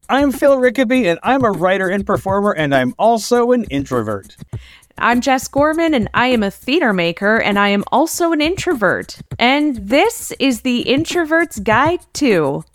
I'm Phil Rickaby, and I'm a writer and performer, and I'm also an introvert. I'm Jess Gorman, and I am a theater maker, and I am also an introvert. And this is the Introvert's Guide to...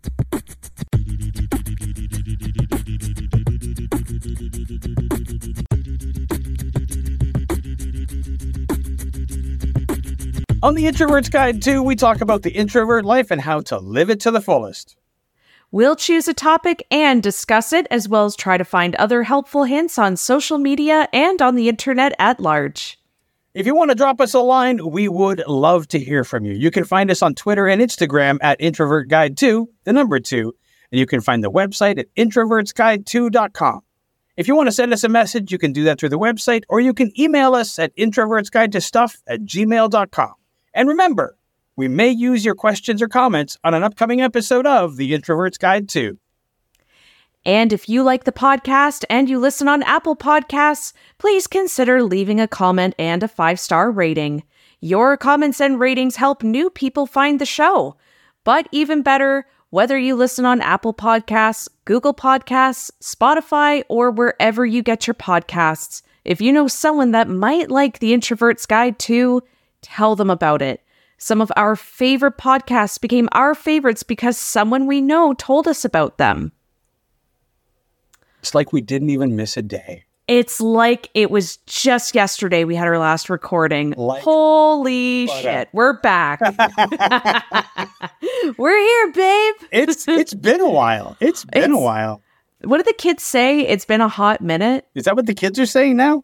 On the Introvert's Guide to, we talk about the introvert life and how to live it to the fullest. We'll choose a topic and discuss it, as well as try to find other helpful hints on social media and on the internet at large. If you want to drop us a line, we would love to hear from you. You can find us on Twitter and Instagram at introvertguide2, the number 2, and you can find the website at introvertsguide2.com. If you want to send us a message, you can do that through the website, or you can email us at introvertsguidetostuff@gmail.com. And remember, we may use your questions or comments on an upcoming episode of The Introvert's Guide to. And if you like the podcast and you listen on Apple Podcasts, please consider leaving a comment and a 5-star rating. Your comments and ratings help new people find the show. But even better, whether you listen on Apple Podcasts, Google Podcasts, Spotify, or wherever you get your podcasts, if you know someone that might like The Introvert's Guide to, tell them about it. Some of our favorite podcasts became our favorites because someone we know told us about them. It's like we didn't even miss a day. It's like it was just yesterday we had our last recording. Holy shit, we're back. We're here, babe. It's been a while. It's been a while. What do the kids say? It's been a hot minute. Is that what the kids are saying now?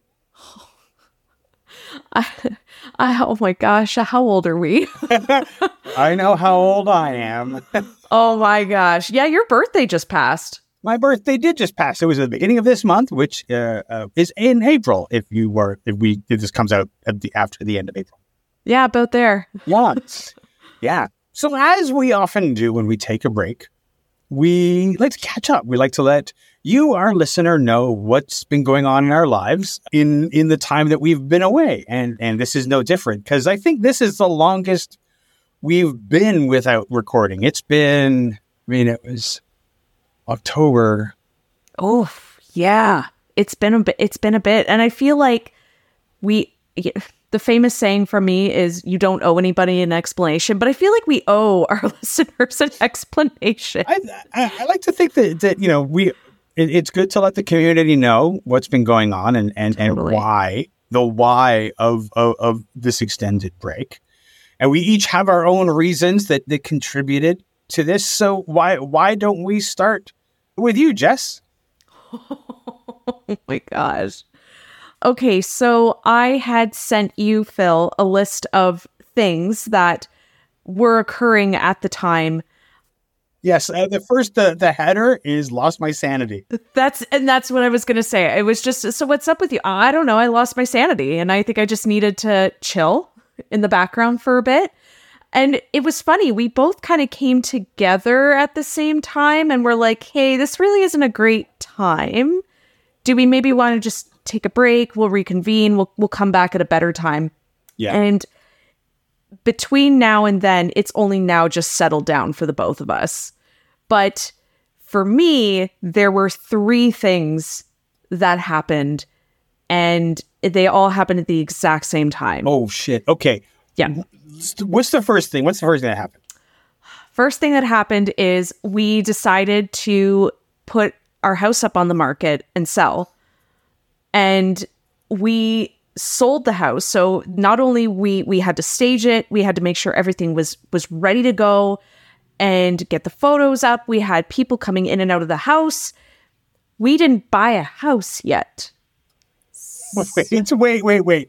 Oh my gosh, how old are we? I know how old I am. Oh my gosh. Yeah, your birthday just passed. My birthday did just pass. It was at the beginning of this month, which is in April. If this comes out after the end of April. Yeah, about there. Yeah. So as we often do when we take a break, we like to catch up. We like to let you, our listener, know what's been going on in our lives in the time that we've been away. And this is no different, because I think this is the longest we've been without recording. It was October. Oh, yeah. It's been a bit. And I feel like the famous saying from me is you don't owe anybody an explanation, but I feel like we owe our listeners an explanation. I like to think that it's good to let the community know what's been going on and why of this extended break. And we each have our own reasons that contributed to this. So why don't we start with you, Jess? Oh my gosh. Okay, so I had sent you, Phil, a list of things that were occurring at the time. Yes, the header is lost my sanity. That's what I was going to say. It was just, so what's up with you? I don't know. I lost my sanity, and I think I just needed to chill in the background for a bit. And it was funny. We both kind of came together at the same time, and we're like, hey, this really isn't a great time. Do we maybe want to just take a break? We'll reconvene. We'll come back at a better time. Yeah. And between now and then, it's only now just settled down for the both of us. But for me, there were 3 things that happened, and they all happened at the exact same time. Oh, shit. Okay. Yeah. What's the first thing? What's the first thing that happened? First thing that happened is we decided to put our house up on the market and sell. And we sold the house. So not only we had to stage it, we had to make sure everything was ready to go and get the photos up. We had people coming in and out of the house. We didn't buy a house yet. Wait.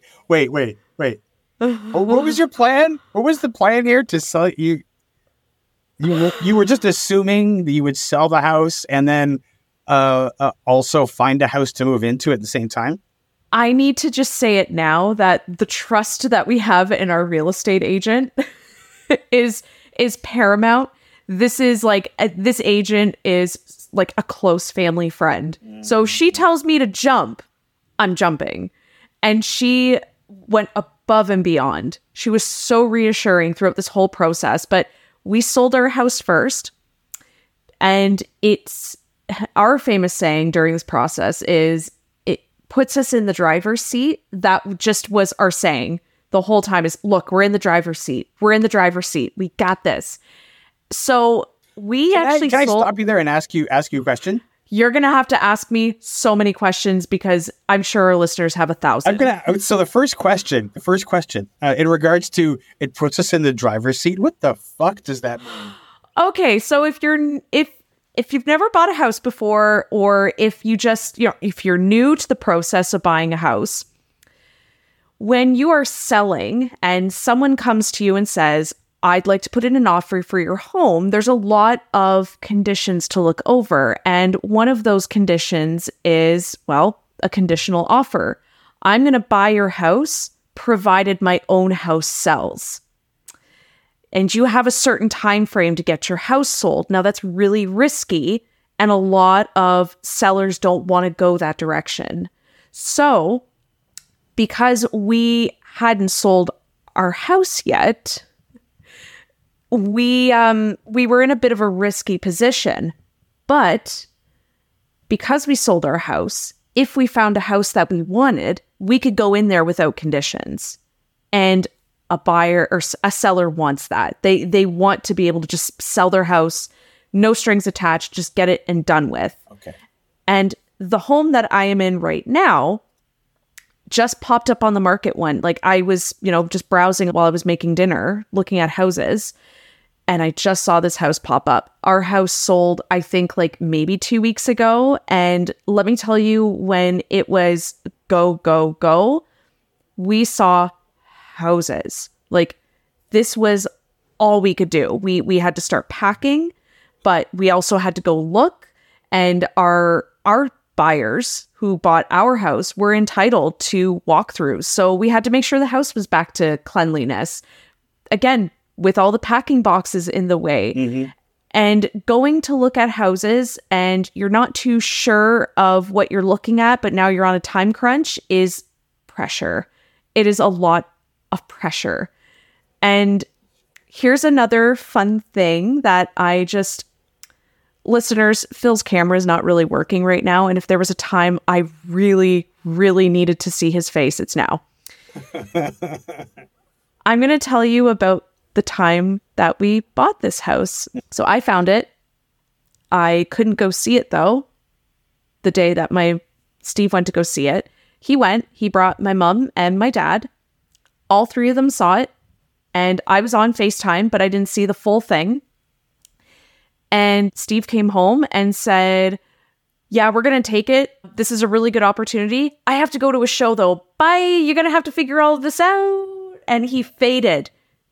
What was your plan? What was the plan here to sell you? You were just assuming that you would sell the house and then also find a house to move into at the same time? I need to just say it now that the trust that we have in our real estate agent is paramount. This is like, this agent is like a close family friend. So she tells me to jump, I'm jumping. And she went above and beyond. She was so reassuring throughout this whole process. But we sold our house first, and it's our famous saying during this process is it puts us in the driver's seat. That just was our saying the whole time is, look, we're in the driver's seat. We're in the driver's seat. We got this. So can I stop you there and ask you a question? You're going to have to ask me so many questions because I'm sure our listeners have 1,000. So the first question, in regards to it puts us in the driver's seat, what the fuck does that mean? Okay, so if you've never bought a house before, or if you just, if you're new to the process of buying a house, when you are selling and someone comes to you and says, I'd like to put in an offer for your home, there's a lot of conditions to look over. And one of those conditions is, well, a conditional offer. I'm going to buy your house provided my own house sells. And you have a certain time frame to get your house sold. Now that's really risky, and a lot of sellers don't want to go that direction. So, because we hadn't sold our house yet, we were in a bit of a risky position. But because we sold our house, if we found a house that we wanted, we could go in there without conditions. And a buyer or a seller wants that. They want to be able to just sell their house, no strings attached, just get it and done with. Okay. And the home that I am in right now just popped up on the market one. Like I was, just browsing while I was making dinner, looking at houses, and I just saw this house pop up. Our house sold, I think, like maybe 2 weeks ago. And let me tell you, when it was go, go, go, we saw houses. Like this was all we could do. We had to start packing, but we also had to go look, and our buyers who bought our house were entitled to walkthroughs. So we had to make sure the house was back to cleanliness. Again, with all the packing boxes in the way. Mm-hmm. And going to look at houses and you're not too sure of what you're looking at, but now you're on a time crunch is pressure. It is a lot of pressure. And here's another fun thing that listeners, Phil's camera is not really working right now. And if there was a time I really, really needed to see his face, it's now. I'm going to tell you about the time that we bought this house. So I found it. I couldn't go see it though. The day that Steve went to go see it, he brought my mom and my dad. All three of them saw it. And I was on FaceTime, but I didn't see the full thing. And Steve came home and said, yeah, we're going to take it. This is a really good opportunity. I have to go to a show though. Bye. You're going to have to figure all of this out. And he faded.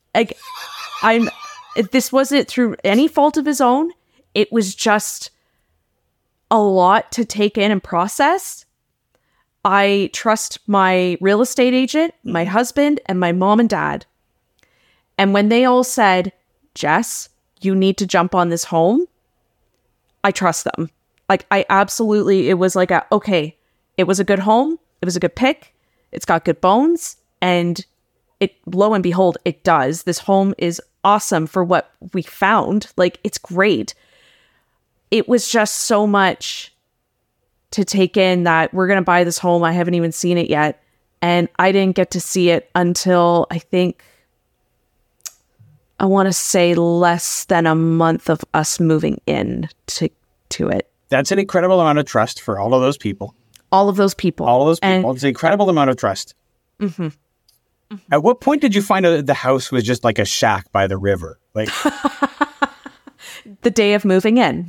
This wasn't through any fault of his own. It was just a lot to take in and process. I trust my real estate agent, my husband, and my mom and dad. And when they all said, Jess, you need to jump on this home, I trust them. Like it was like okay, it was a good home. It was a good pick. It's got good bones. And lo and behold, it does. This home is awesome for what we found. Like, it's great. It was just so much to take in that we're going to buy this home. I haven't even seen it yet. And I didn't get to see it until I want to say less than a month of us moving in to it. That's an incredible amount of trust for all of those people. All of those people. And it's an incredible amount of trust. Mm-hmm. At what point did you find out that the house was just like a shack by the river? Like the day of moving in.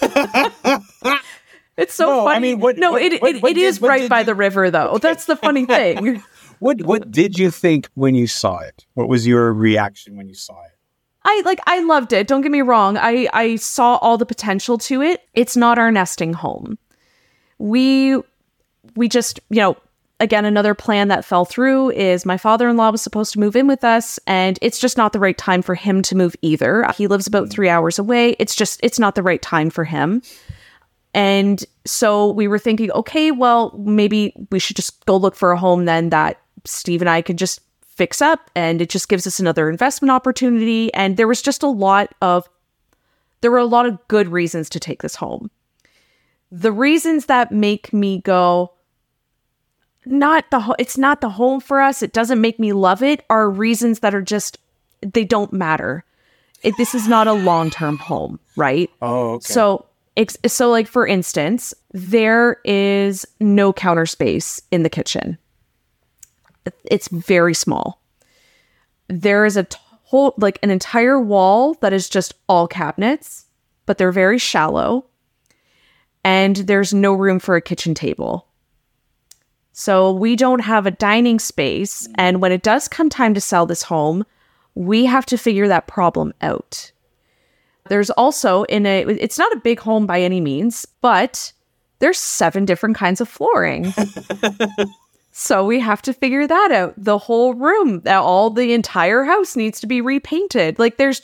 It's so funny. I mean, it is right by the river, though. Okay. That's the funny thing. What did you think when you saw it? What was your reaction when you saw it? I loved it. Don't get me wrong. I saw all the potential to it. It's not our nesting home. We just, again, another plan that fell through is my father-in-law was supposed to move in with us, and it's just not the right time for him to move either. He lives about 3 hours away. It's not the right time for him. And so we were thinking, okay, well, maybe we should just go look for a home then that Steve and I could just fix up, and it just gives us another investment opportunity. And there were a lot of good reasons to take this home. The reasons that make me go, it's not the home for us, it doesn't make me love it, are reasons that are just, they don't matter. This is not a long-term home, right? Oh, okay. So like, for instance, there is no counter space in the kitchen. It's very small. There is like an entire wall that is just all cabinets, but they're very shallow. And there's no room for a kitchen table. So we don't have a dining space. And when it does come time to sell this home, we have to figure that problem out. There's also it's not a big home by any means, but there's 7 different kinds of flooring. So we have to figure that out. The whole room, the entire house needs to be repainted. Like there's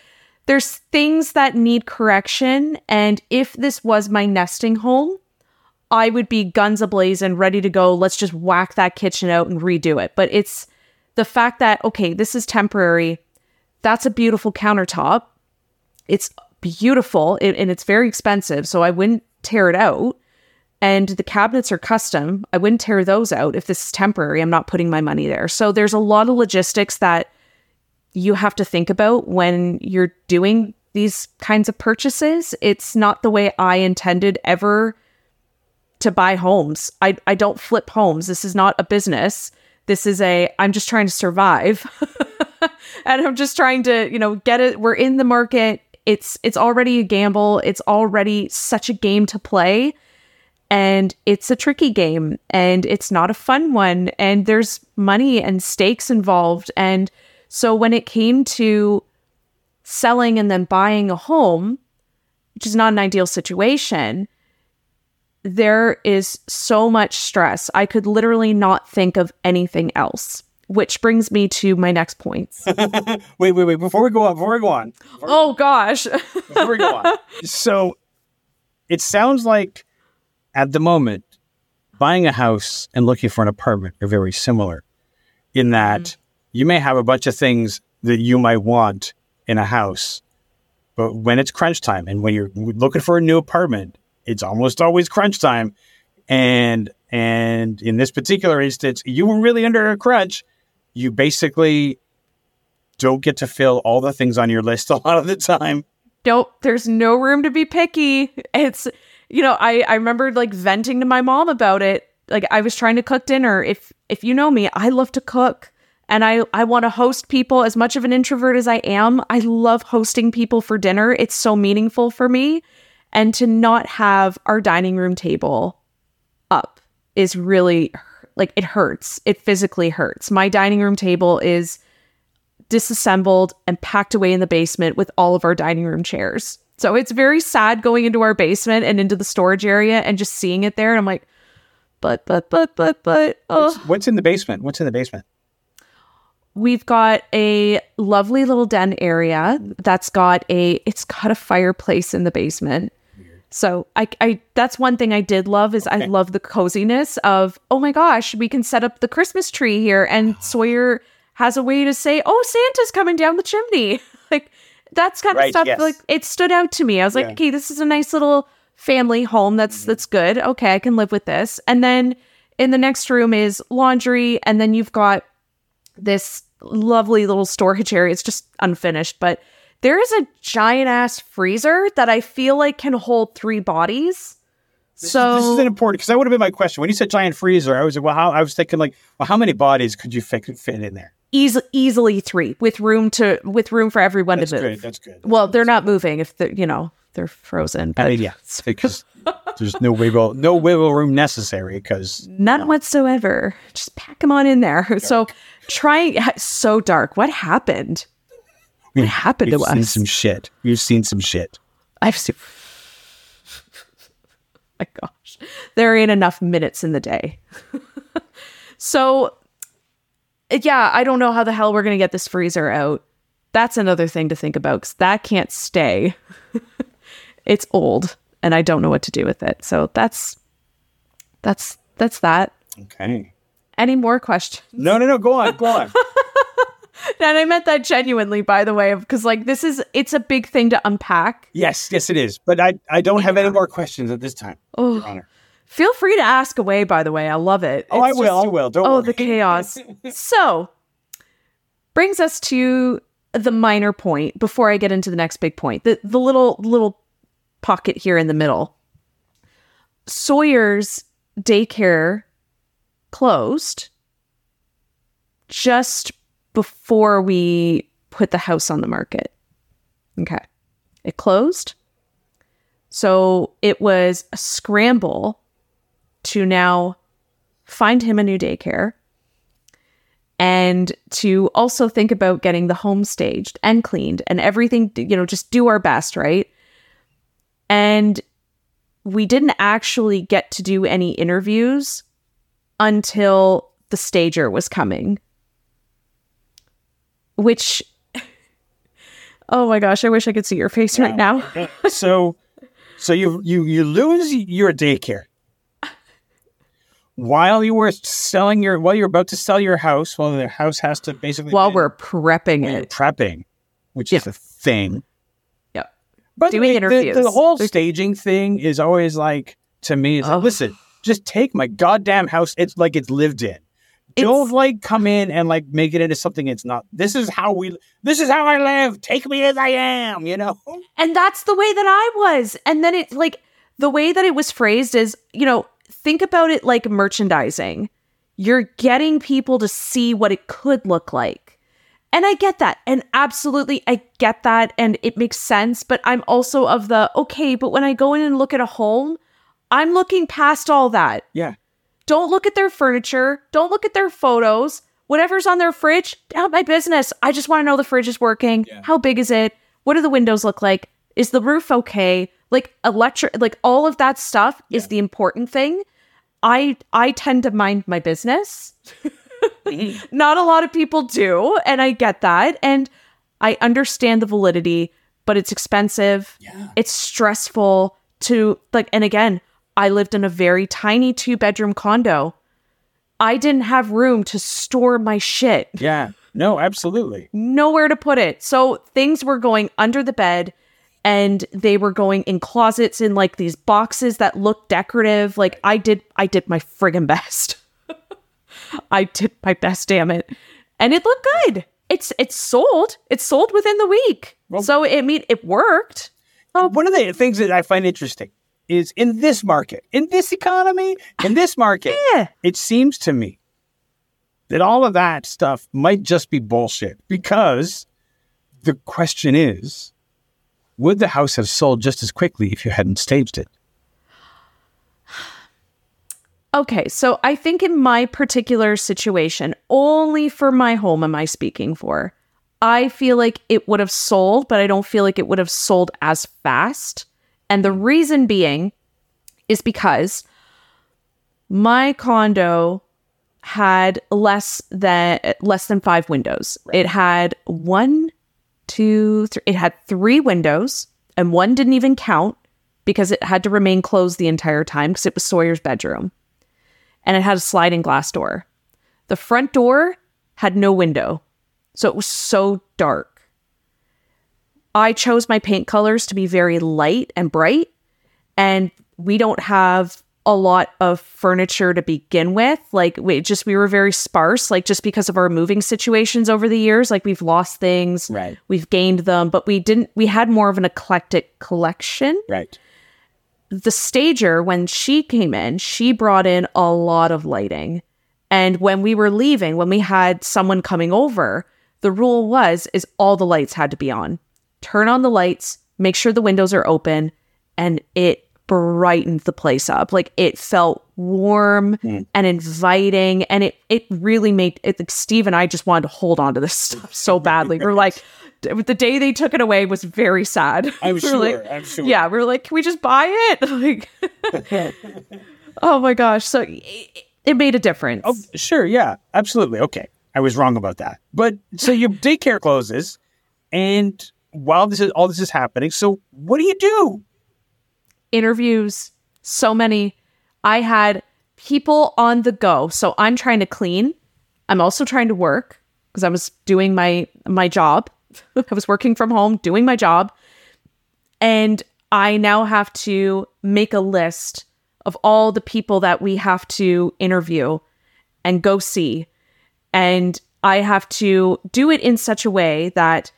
things that need correction. And if this was my nesting home, I would be guns ablaze and ready to go. Let's just whack that kitchen out and redo it. But it's the fact that, okay, this is temporary. That's a beautiful countertop. It's beautiful and it's very expensive. So I wouldn't tear it out. And the cabinets are custom. I wouldn't tear those out. If this is temporary, I'm not putting my money there. So there's a lot of logistics that you have to think about when you're doing these kinds of purchases. It's not the way I intended ever to buy homes. I don't flip homes. This is not a business. This is I'm just trying to survive. And I'm just trying to, get it. We're in the market. It's already a gamble. It's already such a game to play. And it's a tricky game. And it's not a fun one. And there's money and stakes involved. And so when it came to selling and then buying a home, which is not an ideal situation, there is so much stress. I could literally not think of anything else, which brings me to my next points. Wait. Before we go on. Gosh. Before we go on. So it sounds like at the moment, buying a house and looking for an apartment are very similar in that you may have a bunch of things that you might want in a house, but when it's crunch time and when you're looking for a new apartment, it's almost always crunch time. And in this particular instance, you were really under a crunch. You basically don't get to fill all the things on your list a lot of the time. Nope, there's no room to be picky. It's, I remember like venting to my mom about it. Like I was trying to cook dinner. If you know me, I love to cook. And I want to host people. As much of an introvert as I am, I love hosting people for dinner. It's so meaningful for me. And to not have our dining room table up is really, like, it hurts. It physically hurts. My dining room table is disassembled and packed away in the basement with all of our dining room chairs. So it's very sad going into our basement and into the storage area and just seeing it there. And I'm like, but. Oh. What's in the basement? We've got a lovely little den area that's got it's got a fireplace in the basement. Weird. So I that's one thing I did love is I love the coziness of, oh my gosh, we can set up the Christmas tree here. And Sawyer has a way to say, oh, Santa's coming down the chimney. Like that's kind of stuff. Yes. Like it stood out to me. I was like, okay, this is a nice little family home. That's good. Okay, I can live with this. And then in the next room is laundry. And then you've got this lovely little storage area. It's just unfinished, but there is a giant ass freezer that I feel like can hold 3 bodies. This is important because that would have been my question. When you said giant freezer, I was like, I was thinking like, how many bodies could you fit in there? Easily 3 with room for everyone to move. That's good. Well, they're not moving if they're frozen. But because there's no wiggle room necessary because none whatsoever. Just pack them on in there. Dark. So so dark. What happened? What happened to us? You've seen some shit. I've seen. My gosh, there ain't enough minutes in the day. So, yeah, I don't know how the hell we're gonna get this freezer out. That's another thing to think about because that can't stay. It's old, and I don't know what to do with it. So that's that. Okay. Any more questions? No. Go on. And I meant that genuinely, by the way, because like it's a big thing to unpack. Yes, it is. But I don't have any more questions at this time, Your Honor. Feel free to ask away, by the way. I love it. I will. Don't worry. The chaos. So, brings us to the minor point before I get into the next big point. The little pocket here in the middle. Sawyer's daycare closed just before we put the house on the market. Okay. It closed. So it was a scramble to now find him a new daycare and to also think about getting the home staged and cleaned and everything, just do our best, right? And we didn't actually get to do any interviews until the stager was coming. Which, oh my gosh, I wish I could see your face right now. So you lose your daycare while you're about to sell your house. Well, the house has to basically we're prepping which is a thing. Yeah, but doing interviews. The whole staging thing is always like, to me, like, listen, just take my goddamn house. It's like it's lived in. Don't like come in and like make it into something it's not. This is how I live. Take me as I am, And that's the way that I was. And then it's like the way that it was phrased is, think about it like merchandising. You're getting people to see what it could look like. And I get that. And absolutely, I get that. And it makes sense. But I'm also of but when I go in and look at a home, I'm looking past all that. Yeah. Don't look at their furniture. Don't look at their photos. Whatever's on their fridge, not my business. I just want to know the fridge is working. Yeah. How big is it? What do the windows look like? Is the roof okay? Like all of that stuff is the important thing. I tend to mind my business. Not a lot of people do. And I get that. And I understand the validity, but it's expensive. Yeah. It's stressful and again, I lived in a very tiny 2-bedroom condo. I didn't have room to store my shit. Yeah. No, absolutely. Nowhere to put it. So things were going under the bed and they were going in closets in like these boxes that looked decorative. Like I did my friggin' best. I did my best, damn it. And it looked good. It's sold. It's sold within the week. Well, so it worked. One of the things that I find interesting is in this market, in this economy, in this market, It seems to me that all of that stuff might just be bullshit, because the question is, would the house have sold just as quickly if you hadn't staged it? Okay, so I think in my particular situation, only for my home am I speaking for, I feel like it would have sold, but I don't feel like it would have sold as fast. And the reason being is because my condo had less than 5 windows. Right. It had 1, 2, 3. It had 3 windows, and one didn't even count because it had to remain closed the entire time because it was Sawyer's bedroom. And it had a sliding glass door. The front door had no window, so it was so dark. I chose my paint colors to be very light and bright, and we don't have a lot of furniture to begin with. Like we were very sparse, like just because of our moving situations over the years. Like we've lost things, right? We've gained them, but we had more of an eclectic collection. Right. The stager, when she came in, she brought in a lot of lighting. And when we were leaving, when we had someone coming over, the rule is all the lights had to be on. Turn on the lights, make sure the windows are open, and it brightened the place up. Like it felt warm and inviting, and it really made it. Like Steve and I just wanted to hold on to this stuff so badly. We're like, the day they took it away was very sad. I'm sure. Yeah, we were like, can we just buy it? Like, oh my gosh! So it made a difference. Oh, sure. Yeah, absolutely. Okay, I was wrong about that. But so your daycare closes, and while all this is happening, so what do you do? Interviews, so many. I had people on the go. So I'm trying to clean. I'm also trying to work. because I was doing my job. I was working from home, doing my job. And I now have to make a list of all the people that we have to interview and go see. And I have to do it in such a way that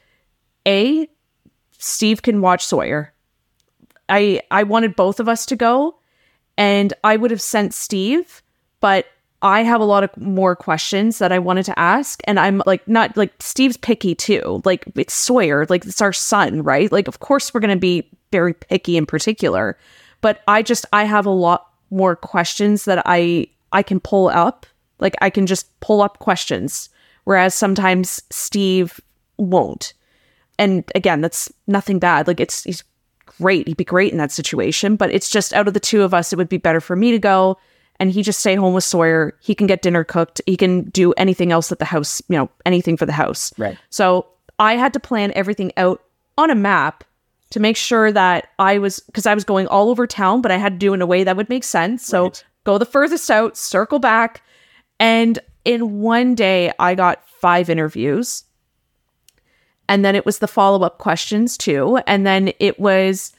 Steve can watch Sawyer. I wanted both of us to go, and I would have sent Steve, but I have a lot of more questions that I wanted to ask. And I'm like, not like Steve's picky too. Like, it's Sawyer, like it's our son, right? Like, of course we're going to be very picky in particular, but I have a lot more questions that I can pull up. Like, I can just pull up questions, whereas sometimes Steve won't. And again, that's nothing bad. Like, he's great. He'd be great in that situation, but it's just out of the two of us, it would be better for me to go. And he just stay home with Sawyer. He can get dinner cooked. He can do anything else at the house, anything for the house. Right. So I had to plan everything out on a map to make sure that because I was going all over town, but I had to do it in a way that would make sense. So Go the furthest out, circle back. And in one day, I got 5 interviews. And then it was the follow-up questions too. And then it was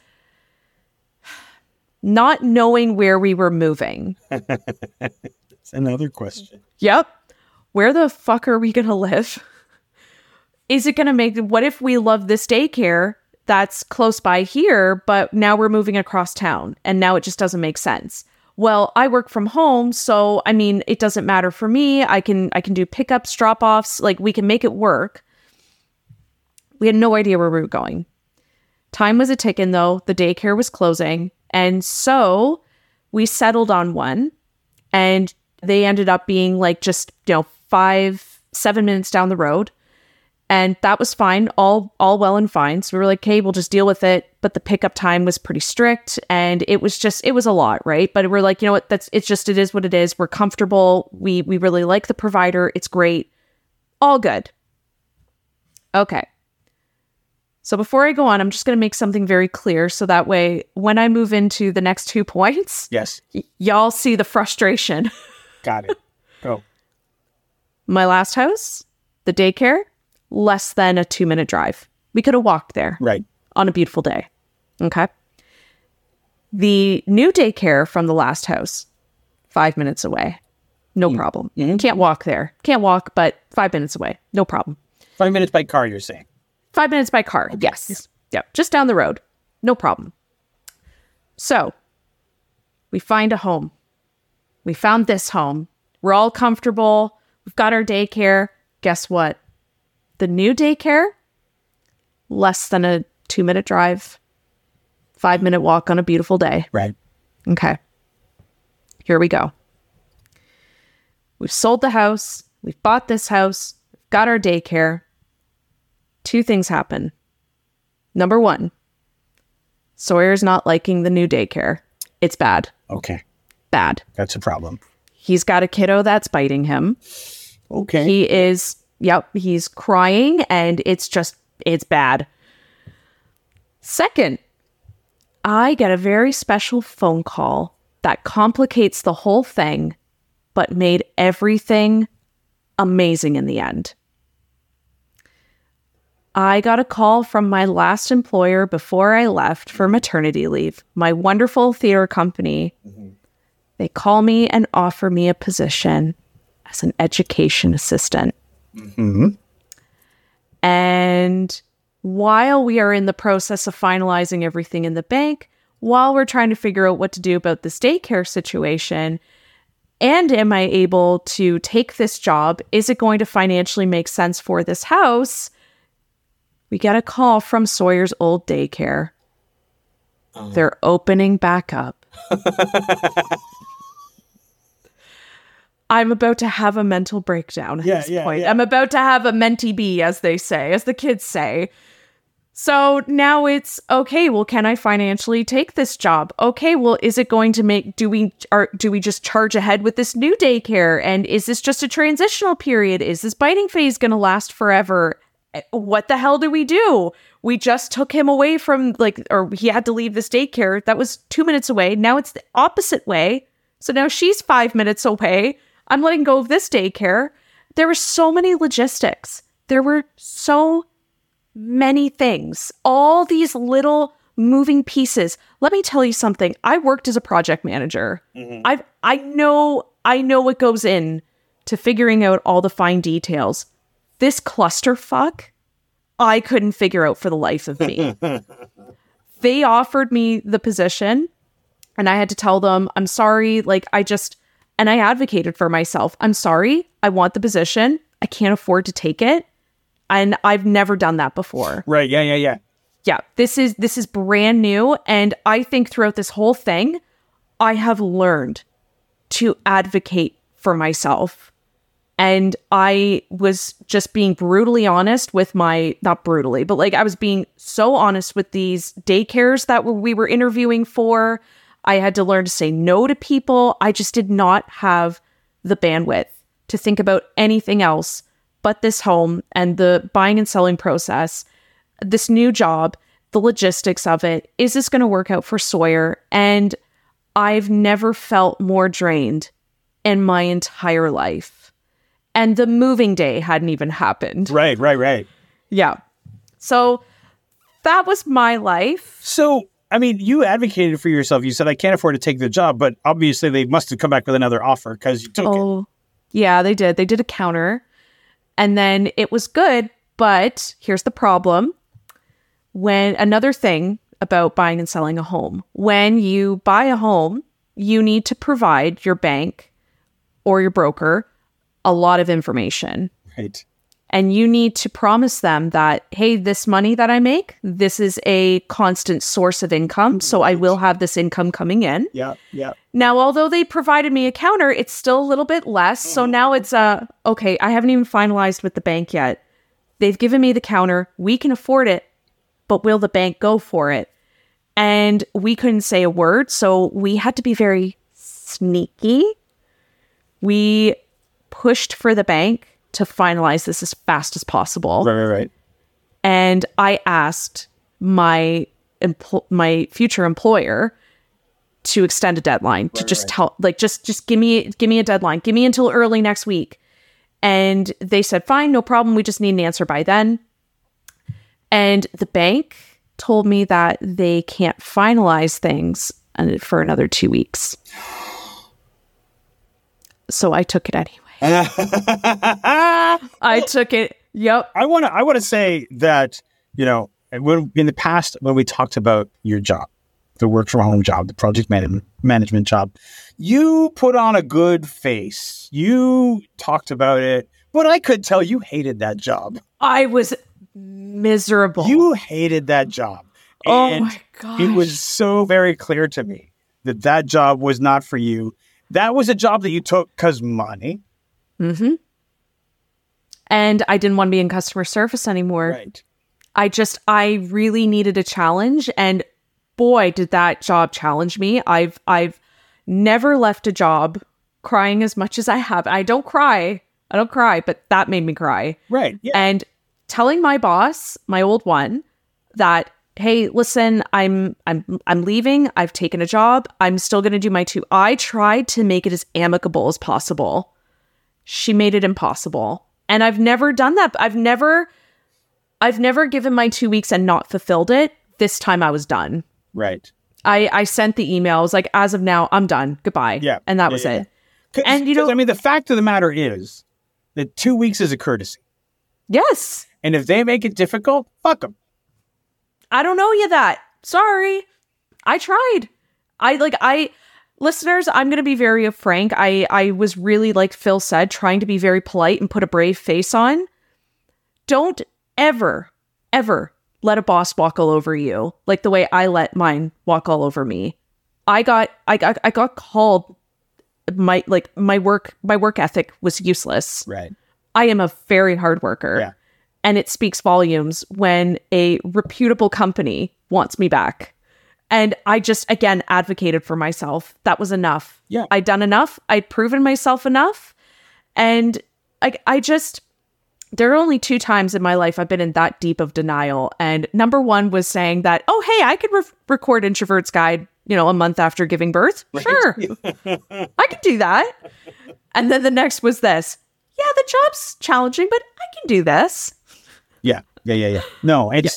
not knowing where we were moving. That's another question. Yep. Where the fuck are we going to live? Is it going to what if we love this daycare that's close by here, but now we're moving across town and now it just doesn't make sense? Well, I work from home, so I mean, it doesn't matter for me. I can do pickups, drop-offs, like we can make it work. We had no idea where we were going. Time was a ticking though. The daycare was closing. And so we settled on one, and they ended up being like just, 5-7 minutes down the road. And that was fine, all well and fine. So we were like, okay, we'll just deal with it. But the pickup time was pretty strict, and it was a lot, right? But we're like, you know what, it is what it is. We're comfortable. We really like the provider. It's great. All good. Okay. So before I go on, I'm just going to make something very clear. So that way, when I move into the next 2 points, yes, y'all see the frustration. Got it. Go. My last house, the daycare, less than a 2-minute drive. We could have walked there. Right. On a beautiful day. Okay. The new daycare from the last house, 5 minutes away. No problem. Mm-hmm. Can't walk there. Can't walk, but 5 minutes away. No problem. 5 minutes by car, you're saying? 5 minutes by car. Okay. Yes. Yeah. Just down the road. No problem. So we find a home. We found this home. We're all comfortable. We've got our daycare. Guess what? The new daycare, less than a 2-minute drive, 5-minute walk on a beautiful day. Right. Okay. Here we go. We've sold the house. We've bought this house. We've got our daycare. 2 things happen. Number 1, Sawyer's not liking the new daycare. It's bad. Okay. Bad. That's a problem. He's got a kiddo that's biting him. Okay. He's crying, and it's bad. Second, I get a very special phone call that complicates the whole thing, but made everything amazing in the end. I got a call from my last employer before I left for maternity leave, my wonderful theater company. Mm-hmm. They call me and offer me a position as an education assistant. Mm-hmm. And while we are in the process of finalizing everything in the bank, while we're trying to figure out what to do about this daycare situation, and am I able to take this job? Is it going to financially make sense for this house? We get a call from Sawyer's old daycare. They're opening back up. I'm about to have a mental breakdown at this point. Yeah. I'm about to have a mentee bee, as they say, as the kids say. So now it's, okay, well, can I financially take this job? Okay, well, is it going to do we just charge ahead with this new daycare? And is this just a transitional period? Is this biting phase going to last forever? What the hell do we do? We just took him away from or he had to leave this daycare. That was 2 minutes away. Now it's the opposite way. So now she's 5 minutes away. I'm letting go of this daycare. There were so many logistics. There were so many things, all these little moving pieces. Let me tell you something. I worked as a project manager. I know what goes in to figuring out all the fine details. This clusterfuck, I couldn't figure out for the life of me. They offered me the position and I had to tell them, I'm sorry, and I advocated for myself. I'm sorry, I want the position. I can't afford to take it. And I've never done that before. Right, yeah. Yeah, this is brand new. And I think throughout this whole thing, I have learned to advocate for myself. And I was just being brutally honest with not brutally, but I was being so honest with these daycares that we were interviewing for. I had to learn to say no to people. I just did not have the bandwidth to think about anything else but this home and the buying and selling process, this new job, the logistics of it. Is this going to work out for Sawyer? And I've never felt more drained in my entire life. And the moving day hadn't even happened. Right. Yeah. So that was my life. So, I mean, you advocated for yourself. You said, I can't afford to take the job, but obviously they must have come back with another offer because you took it. Yeah, they did. They did a counter. And then it was good. But here's the problem. Another thing about buying and selling a home. When you buy a home, you need to provide your bank or your broker a lot of information. Right. And you need to promise them that, hey, this money that I make, this is a constant source of income. So I will have this income coming in. Yeah. Now, although they provided me a counter, it's still a little bit less. So now it's, okay, I haven't even finalized with the bank yet. They've given me the counter. We can afford it, but will the bank go for it? And we couldn't say a word. So we had to be very sneaky. We pushed for the bank to finalize this as fast as possible. Right. And I asked my future employer to extend a deadline to tell, just give me a deadline. Give me until early next week. And they said, fine, no problem. We just need an answer by then. And the bank told me that they can't finalize things for another 2 weeks. So I took it anyway. I took it. Yep. I want to say that, in the past, when we talked about your job, the work from home job, the project management job, you put on a good face. You talked about it, but I could tell you hated that job. I was miserable. You hated that job. Oh my gosh. It was so very clear to me that job was not for you. That was a job that you took because money. Mm-hmm. And I didn't want to be in customer service anymore. Right. I really needed a challenge. And boy, did that job challenge me. I've never left a job crying as much as I have. I don't cry, but that made me cry. Right. Yeah. And telling my boss, my old one, that, hey, listen, I'm leaving. I've taken a job. I'm still going to do my 2. I tried to make it as amicable as possible. She made it impossible. And I've never done that. I've never given my 2 weeks and not fulfilled it. This time I was done. Right. I sent the email. I was like, as of now, I'm done. Goodbye. Yeah. And that was it. And the fact of the matter is that 2 weeks is a courtesy. Yes. And if they make it difficult, fuck them. I don't know you that. Sorry. I tried. Listeners, I'm going to be very frank. I was really, like Phil said, trying to be very polite and put a brave face on. Don't ever let a boss walk all over you like the way I let mine walk all over me. I got called. My work ethic was useless. Right. I am a very hard worker. Yeah. And it speaks volumes when a reputable company wants me back. And I just, again, advocated for myself. That was enough. Yeah. I'd done enough. I'd proven myself enough. And there are only 2 times in my life I've been in that deep of denial. And number 1 was saying that, oh, hey, I could record Introvert's Guide, a month after giving birth. Right. Sure. I could do that. And then the next was this. yeah, the job's challenging, but I can do this. Yeah. No, it's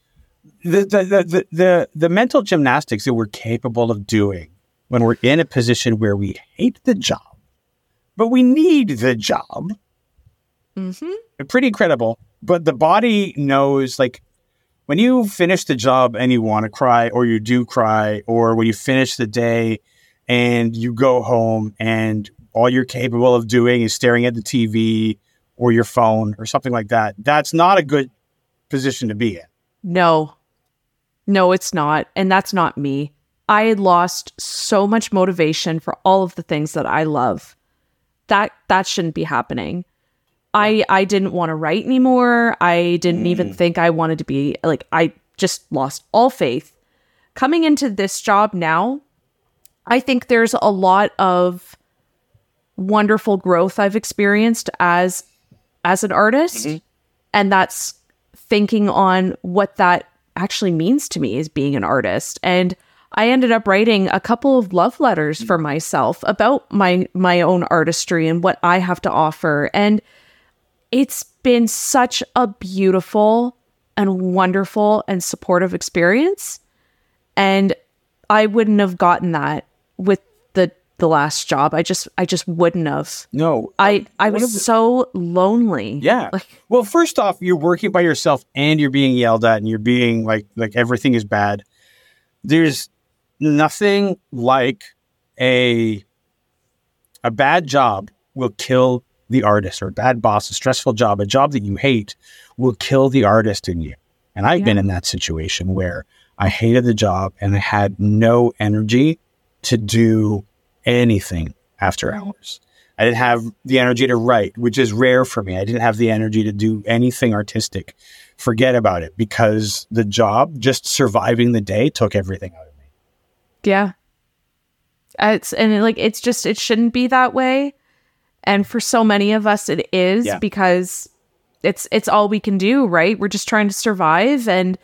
the mental gymnastics that we're capable of doing when we're in a position where we hate the job, but we need the job. Pretty incredible. But the body knows, like, when you finish the job and you want to cry, or you do cry, or when you finish the day and you go home and all you're capable of doing is staring at the TV or your phone or something like that, that's not a good position to be in. No, it's not. And that's not me. I had lost so much motivation for all of the things that I love. That shouldn't be happening. I didn't want to write anymore. I didn't even think I wanted to be, like, I just lost all faith. Coming into this job now, I think there's a lot of wonderful growth I've experienced as an artist. And that's thinking on what that actually means to me as being an artist. And I ended up writing a couple of love letters for myself about my own artistry and what I have to offer. And it's been such a beautiful and wonderful and supportive experience. And I wouldn't have gotten that with the last job. I just wouldn't have. No. I was so lonely. Yeah. Well, first off, you're working by yourself and you're being yelled at and you're being like everything is bad. There's nothing like a bad job will kill the artist, or a bad boss, a stressful job, a job that you hate will kill the artist in you. And I've been in that situation where I hated the job and I had no energy to do anything after hours. I didn't have the energy to write, which is rare for me. I didn't have the energy to do anything artistic. Forget about it, because the job, just surviving the day, took everything out of me. Yeah. It shouldn't be that way. And for so many of us, it is, because it's all we can do, right? We're just trying to survive. And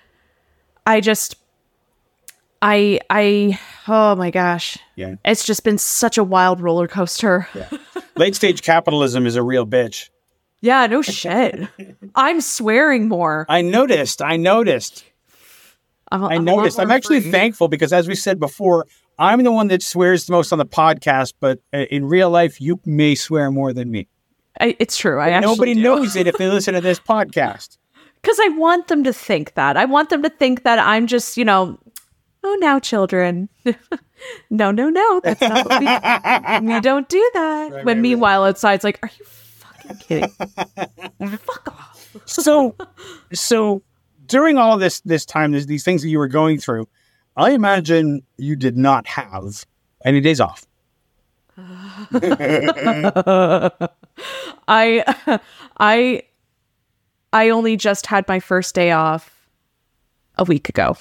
oh my gosh. Yeah. It's just been such a wild roller coaster. Yeah. Late stage capitalism is a real bitch. Yeah, no shit. I'm swearing more. I noticed. I'm actually thankful, because as we said before, I'm the one that swears the most on the podcast, but in real life, you may swear more than me. It's true. Nobody knows it if they listen to this podcast. Because I want them to think that. I want them to think that I'm just, oh, now, children. No. That's not what we don't do that. When meanwhile, outside, it's like, are you fucking kidding? Fuck off. So during all of this time, these things that you were going through, I imagine you did not have any days off. I only just had my first day off a week ago.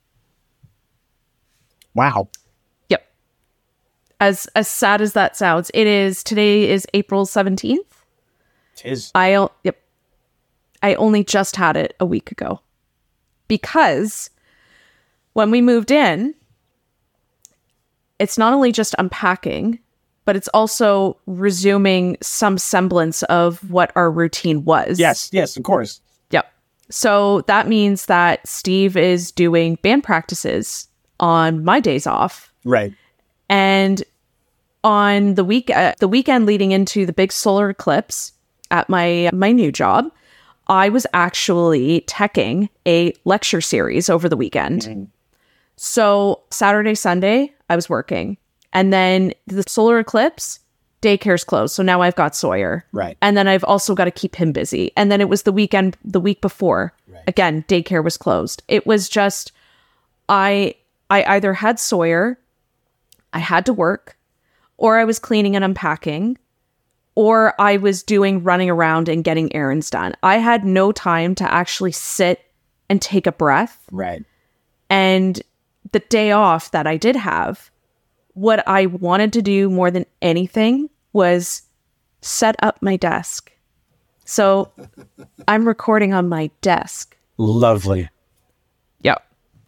Wow. Yep. As sad as that sounds, today is April 17th. It is. I only just had it a week ago, because when we moved in, it's not only just unpacking, but it's also resuming some semblance of what our routine was. Yes, of course. Yep. So that means that Steve is doing band practices on my days off. Right. And on the weekend leading into the big solar eclipse at my new job, I was actually teching a lecture series over the weekend. Mm-hmm. So Saturday, Sunday, I was working. And then the solar eclipse, daycare's closed. So now I've got Sawyer. Right. And then I've also got to keep him busy. And then it was the weekend, the week before. Right. Again, daycare was closed. It was just, I either had Sawyer, I had to work, or I was cleaning and unpacking, or I was running around and getting errands done. I had no time to actually sit and take a breath. Right. And the day off that I did have, what I wanted to do more than anything was set up my desk. So I'm recording on my desk. Lovely. Yep.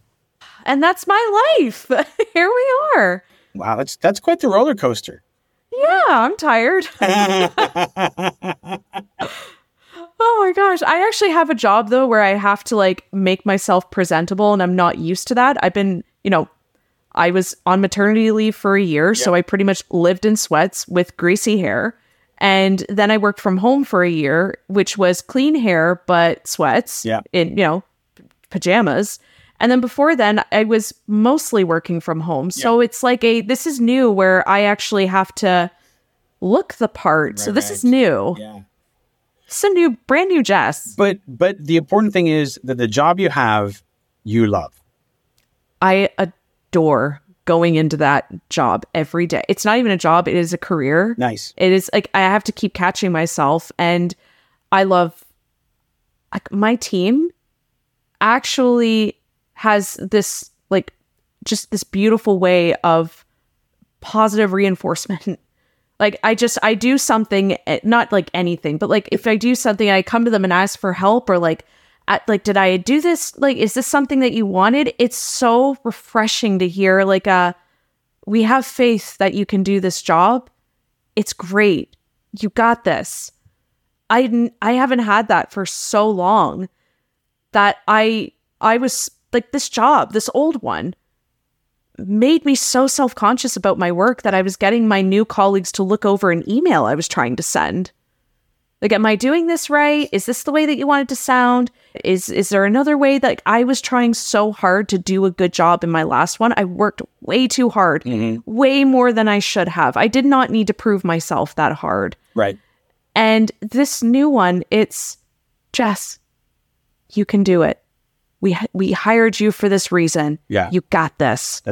And that's my life. Here we are. Wow, that's quite the roller coaster. Yeah, I'm tired. Oh my gosh. I actually have a job though where I have to like make myself presentable, and I'm not used to that. I've been, I was on maternity leave for a year, so I pretty much lived in sweats with greasy hair. And then I worked from home for a year, which was clean hair, but sweats in, pajamas. And then before then, I was mostly working from home. So it's like this is new where I actually have to look the part. So this is new. Yeah. It's a brand new Jess. But the important thing is that the job you have, you love. I adore going into that job every day. It's not even a job. It is a career. Nice. It is like, I have to keep catching myself, and I love like my team actually has this like just this beautiful way of positive reinforcement. Like I do something, not like anything, but like if I do something, I come to them and ask for help, or like, did I do this? Like, is this something that you wanted? It's so refreshing to hear like, we have faith that you can do this job. It's great. You got this. I haven't had that for so long that I was like, this job, this old one, made me so self-conscious about my work that I was getting my new colleagues to look over an email I was trying to send. Like, am I doing this right? Is this the way that you want it to sound? Is there another way? That I was trying so hard to do a good job in my last one. I worked way too hard, way more than I should have. I did not need to prove myself that hard. Right. And this new one, it's Jess, you can do it. We hired you for this reason. Yeah. You got this.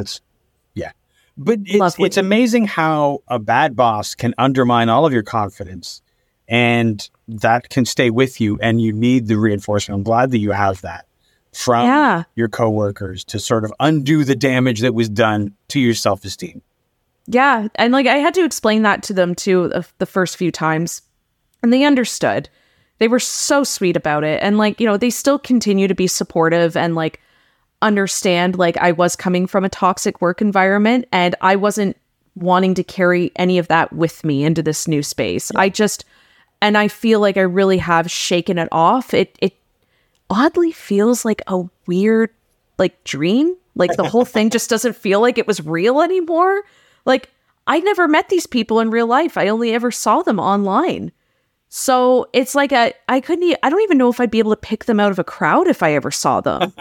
But it's amazing how a bad boss can undermine all of your confidence, and that can stay with you, and you need the reinforcement. I'm glad that you have that from your coworkers to sort of undo the damage that was done to your self-esteem. Yeah. And like, I had to explain that to them too the first few times, and they understood. They were so sweet about it. And like, they still continue to be supportive and like understand like I was coming from a toxic work environment, and I wasn't wanting to carry any of that with me into this new space. And I feel like I really have shaken it off. It oddly feels like a weird like dream. Like the whole thing just doesn't feel like it was real anymore. Like I never met these people in real life. I only ever saw them online. So it's like I don't even know if I'd be able to pick them out of a crowd if I ever saw them.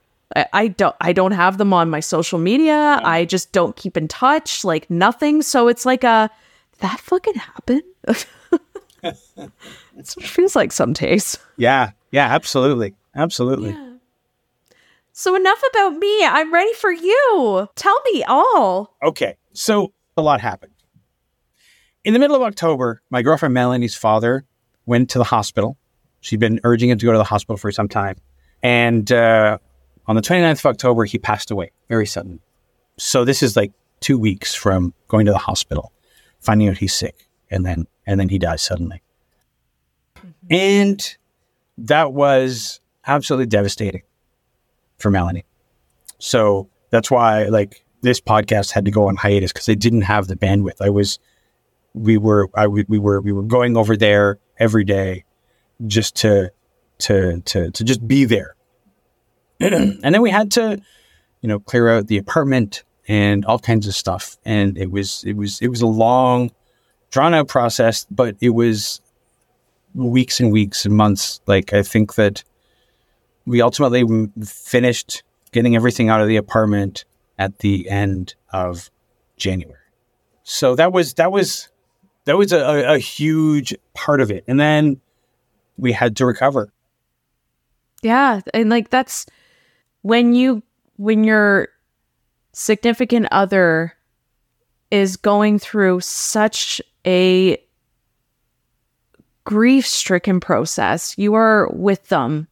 I don't have them on my social media. I just don't keep in touch, like nothing. So it's like that fucking happened. That's what it feels like some days. Yeah, absolutely. Absolutely. Yeah. So enough about me. I'm ready for you. Tell me all. Okay. So a lot happened. In the middle of October, my girlfriend Melanie's father went to the hospital. She'd been urging him to go to the hospital for some time. And on the 29th of October, he passed away very suddenly. So this is like 2 weeks from going to the hospital, finding out he's sick, and then he dies suddenly. Mm-hmm. And that was absolutely devastating for Melanie. So that's why like this podcast had to go on hiatus, because I didn't have the bandwidth. We were going over there every day just to just be there. And then we had to, clear out the apartment and all kinds of stuff. And it was a long, drawn out process, but it was weeks and weeks and months. Like, I think that we ultimately finished getting everything out of the apartment at the end of January. So that was a huge part of it. And then we had to recover. Yeah. And like, that's when your significant other is going through such a grief-stricken process, you are with them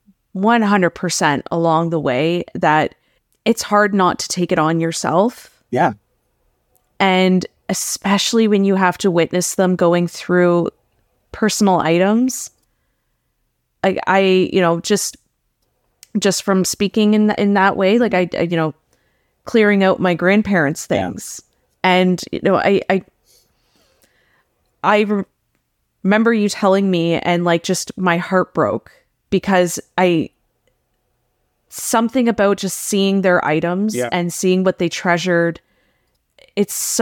100% along the way, that it's hard not to take it on yourself. Yeah. And especially when you have to witness them going through personal items. I just from speaking in that way, like I clearing out my grandparents' things. Yeah. And remember you telling me, and like just my heart broke because something about just seeing their items and seeing what they treasured. It's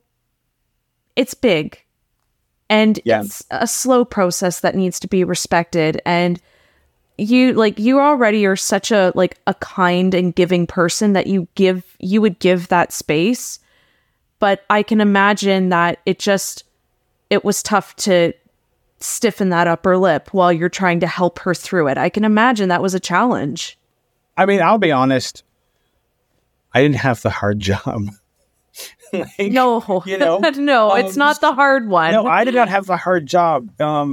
big, and it's a slow process that needs to be respected. And you already are such a kind and giving person that you would give that space. But I can imagine that it was tough to stiffen that upper lip while you're trying to help her through it. I can imagine that was a challenge. I mean, I'll be honest. I didn't have the hard job. No, no, it's not the hard one. No, I did not have the hard job.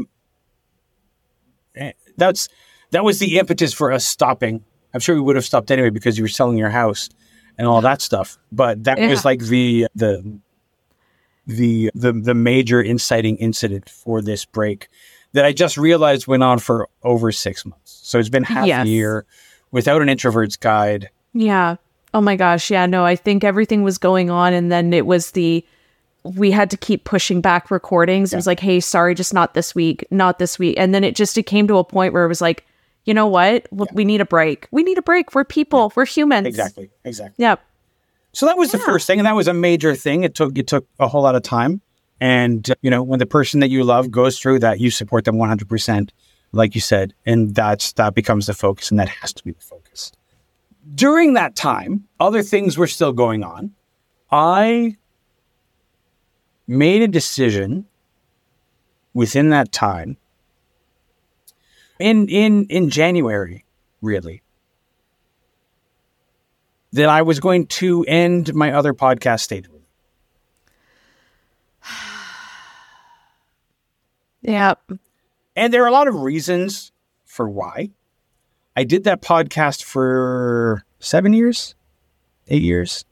That was the impetus for us stopping. I'm sure we would have stopped anyway because you were selling your house and all that stuff. But that was like the major inciting incident for this break that I just realized went on for over 6 months. So it's been half a year without an introvert's guide. Yeah. Oh my gosh. Yeah, no, I think everything was going on. And then it was we had to keep pushing back recordings. It was like, hey, sorry, just not this week. And then it came to a point where it was like, you know what? We need a break. We need a break. We're people. We're humans. Exactly. Yep. So that was the first thing. And that was a major thing. It took a whole lot of time. And, when the person that you love goes through that, you support them 100%, like you said. And that becomes the focus. And that has to be the focus. During that time, other things were still going on. I made a decision within that time in January, really, that I was going to end my other podcast stage. Yeah. And there are a lot of reasons for why. I did that podcast for 7 years, 8 years,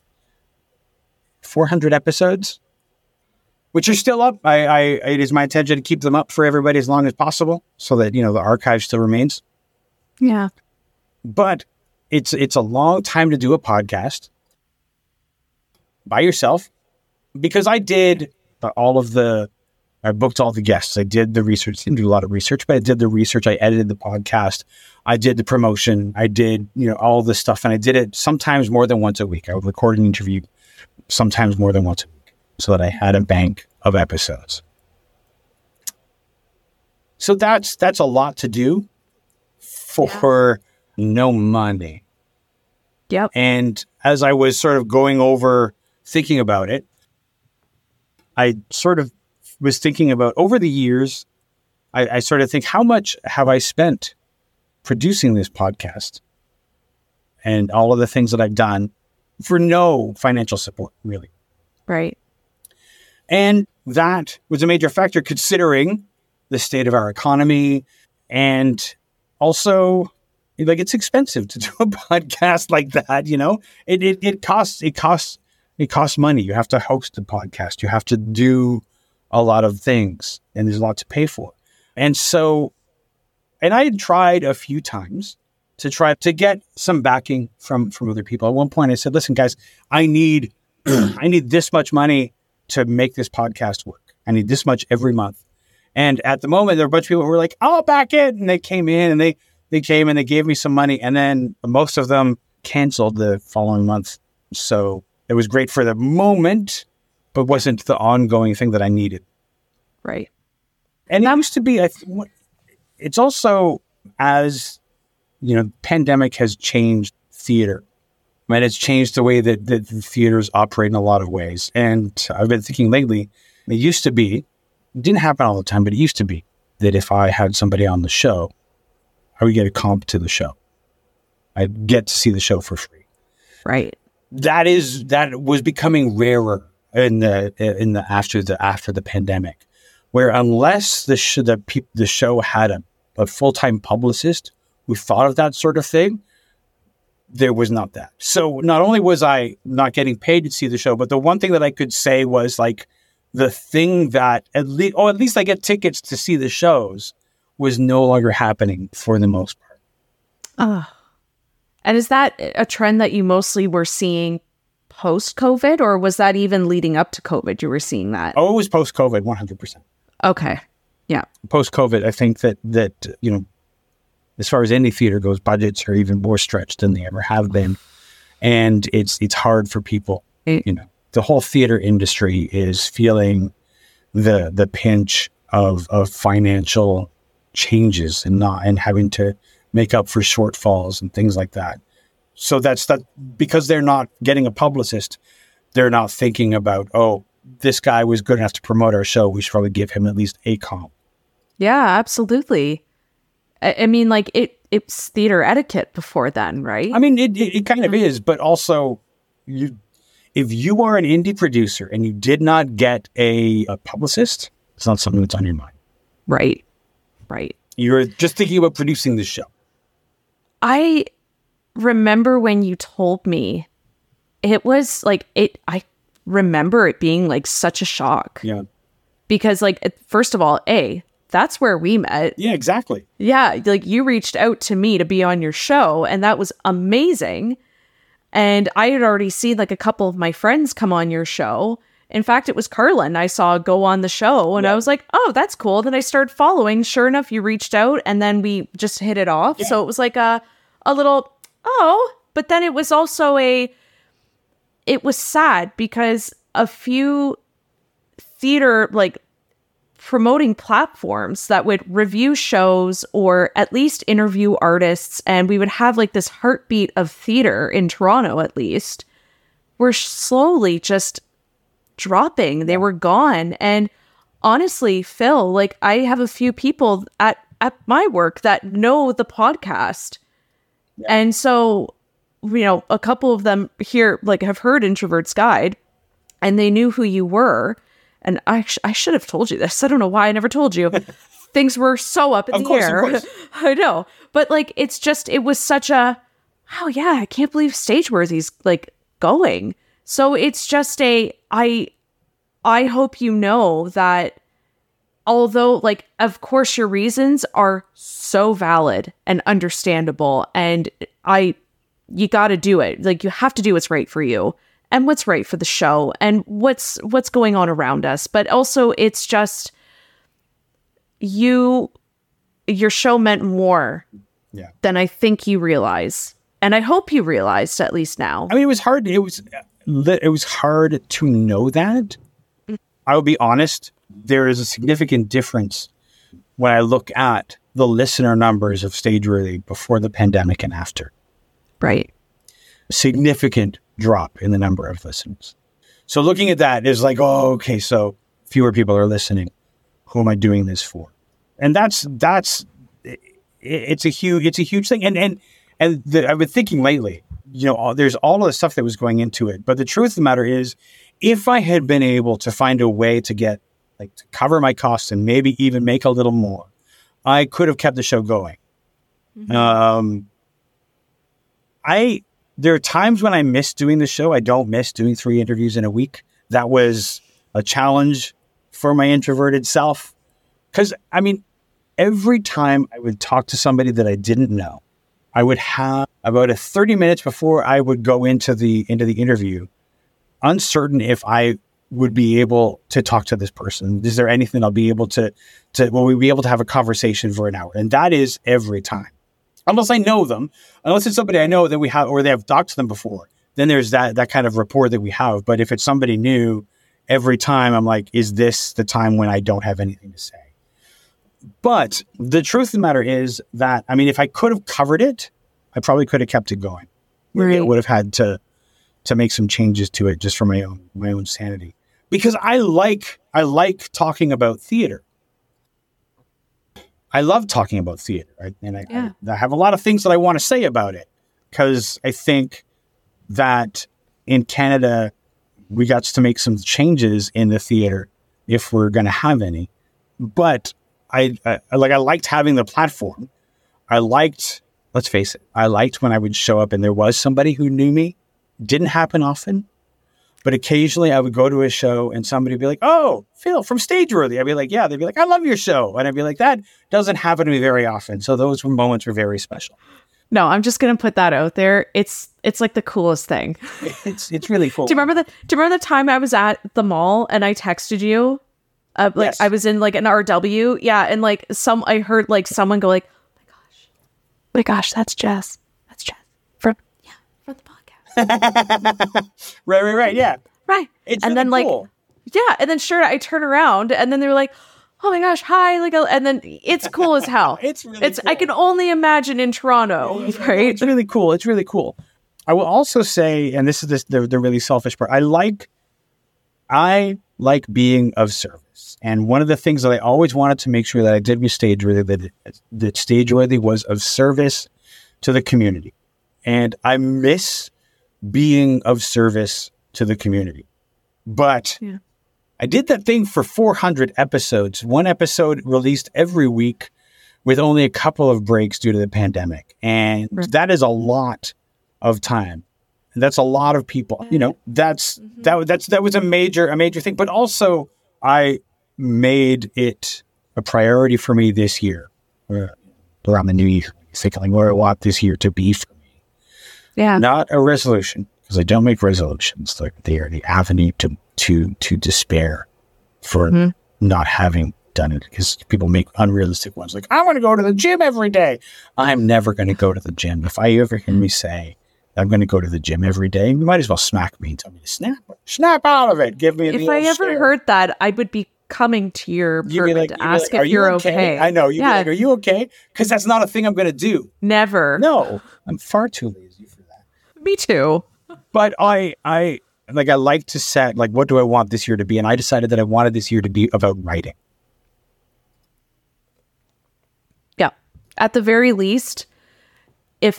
400 episodes, which are still up. It is my intention to keep them up for everybody as long as possible so that, the archive still remains. Yeah. But it's a long time to do a podcast by yourself because I did I booked all the guests. I did the research. Didn't do a lot of research, but I did the research. I edited the podcast. I did the promotion. I did, all this stuff. And I did it sometimes more than once a week. I would record an interview sometimes more than once a week so that I had a bank of episodes. So that's a lot to do for no money. Yep. And as I was sort of going over thinking about it, I sort of was thinking about over the years, I sort of think, how much have I spent producing this podcast and all of the things that I've done for no financial support, really. Right. And that was a major factor considering the state of our economy. And also, it's expensive to do a podcast like that, It costs money. You have to host a podcast. You have to do a lot of things, and there's a lot to pay for. And so, and I had tried a few times to try to get some backing from other people. At one point I said, listen, guys, I need this much money to make this podcast work. I need this much every month. And at the moment, there were a bunch of people who were like, I'll back it. And they came in and they came and they gave me some money. And then most of them canceled the following month. So it was great for the moment, but wasn't the ongoing thing that I needed. Right. And that used to be, it's also, as, pandemic has changed theater. And it's changed the way that the theaters operate in a lot of ways. And I've been thinking lately, it used to be, it didn't happen all the time, but it used to be that if I had somebody on the show, I would get a comp to the show. I'd get to see the show for free. Right. That was becoming rarer in the after the pandemic, where unless the show had a full-time publicist who thought of that sort of thing, there was not that. So not only was I not getting paid to see the show, but the one thing that I could say was like the thing that at least I get tickets to see the shows was no longer happening for the most part. And is that a trend that you mostly were seeing post-COVID, or was that even leading up to COVID? You were seeing that? Oh, it was post-COVID, 100%. Okay. Yeah. Post-COVID, I think that as far as indie theater goes, budgets are even more stretched than they ever have been. And it's hard for people. The whole theater industry is feeling the pinch of financial changes and having to make up for shortfalls and things like that. So that's that, because they're not getting a publicist. They're not thinking about, oh, this guy was good enough to promote our show. We should probably give him at least a comp. Yeah, absolutely. I mean, like it's theater etiquette before then, right? I mean, it kind of is, but also if you are an indie producer and you did not get a publicist, it's not something that's on your mind. Right. You're just thinking about producing the show. I remember when you told me, it was like I remember it being like such a shock. Yeah. Because like, first of all, that's where we met. Yeah, exactly. Yeah. Like you reached out to me to be on your show, and that was amazing. And I had already seen like a couple of my friends come on your show. In fact, it was Carlin I saw go on the show, and I was like, oh, that's cool. Then I started following. Sure enough, you reached out, and then we just hit it off. Yeah. So it was like a little, but then it was also it was sad because a few theater like promoting platforms that would review shows or at least interview artists, and we would have like this heartbeat of theater in Toronto, at least, were slowly just dropping. They were gone. And honestly, Phil, like I have a few people at my work that know the podcast. Yeah. And so, a couple of them here like have heard Introvert's Guide, and they knew who you were. And I should have told you this. I don't know why I never told you. Things were so up in the air. Of course. I know. But like, it was such a, oh yeah, I can't believe Stageworthy's like going. So it's just I hope you know that although like, of course your reasons are so valid and understandable, and you got to do it. Like you have to do what's right for you and what's right for the show and what's going on around us. But also it's just your show meant more than I think you realize. And I hope you realized at least now. I mean, it was hard. It was hard to know that. I will be honest. There is a significant difference when I look at the listener numbers of Stageworthy before the pandemic and after. Right. Significant drop in the number of listeners. So looking at that is like, oh, okay, so fewer people are listening. Who am I doing this for? And it's a huge thing. And I've been thinking lately, there's all of the stuff that was going into it. But the truth of the matter is, if I had been able to find a way to get to cover my costs and maybe even make a little more, I could have kept the show going. Mm-hmm. There are times when I miss doing the show. I don't miss doing 3 interviews in a week. That was a challenge for my introverted self. Because, I mean, every time I would talk to somebody that I didn't know, I would have about 30 minutes before I would go into the interview, uncertain if I would be able to talk to this person. Is there anything I'll be able will we be able to have a conversation for an hour? And that is every time. Unless I know them, unless it's somebody I know that we have, or they have talked to them before, then there's that kind of rapport that we have. But if it's somebody new, every time I'm like, is this the time when I don't have anything to say? But the truth of the matter is that, I mean, if I could have covered it, I probably could have kept it going. Right. I would have had to make some changes to it just for my own sanity. Because I like talking about theater. I love talking about theater, right? And I have a lot of things that I want to say about it, because I think that in Canada, we got to make some changes in the theater if we're going to have any. But I liked having the platform. Let's face it, I liked when I would show up and there was somebody who knew me. Didn't happen often, but occasionally I would go to a show and somebody would be like, oh, Phil from Stageworthy. I'd be like, yeah. They'd be like, I love your show. And I'd be like, that doesn't happen to me very often. So those moments were very special. No, I'm just gonna put that out there. It's like the coolest thing. It's really cool. Do you remember the time I was at the mall and I texted you? Yes. I was in like an RW. Yeah, and like I heard like someone go like, "Oh my gosh, that's Jess. That's Jess from the podcast." Right. Yeah. Right. It's and really then cool. like yeah, and then sure I turn around and then they were like, "Oh my gosh, hi!" Like, and then it's cool as hell. It's really cool. I can only imagine in Toronto, right? It's really cool. It's really cool. I will also say, and this is the really selfish part. I like being of service. And one of the things that I always wanted to make sure that I did with Stageworthy, that Stageworthy was of service to the community. And I miss being of service to the community. But I did that thing for 400 episodes. One episode released every week with only a couple of breaks due to the pandemic. And that is a lot of time. That's a lot of people. You know, that was a major thing. But also, I made it a priority for me this year, around the new year, thinking what I want this year to be for me. Yeah. Not a resolution, because I don't make resolutions. Like they are the avenue to despair for not having done it, because people make unrealistic ones. Like, I want to go to the gym every day. I'm never going to go to the gym. If I ever hear me say I'm going to go to the gym every day, you might as well smack me and tell me to snap out of it. Give me If I ever heard that, I would be coming to your apartment to ask if you're okay. I know. You'd be like, are you okay? Because that's not a thing I'm going to do. Never. No, I'm far too lazy for that. Me too. But I like to set, like, what do I want this year to be? And I decided that I wanted this year to be about writing. Yeah. At the very least, if